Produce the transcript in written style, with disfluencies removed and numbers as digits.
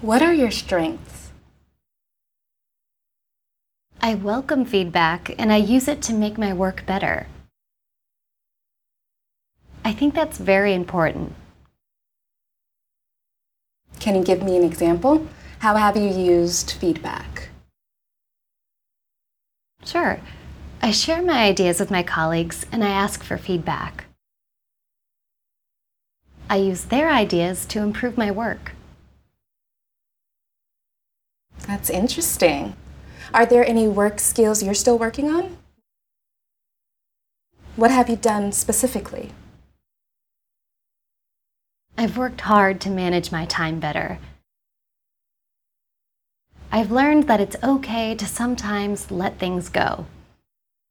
What are your strengths? I welcome feedback and I use it to make my work better. I think that's very important. Can you give me an example? How have you used feedback? Sure. I share my ideas with my colleagues and I ask for feedback. I use their ideas to improve my work. That's interesting. Are there any work skills you're still working on? What have you done specifically? I've worked hard to manage my time better. I've learned that it's okay to sometimes let things go.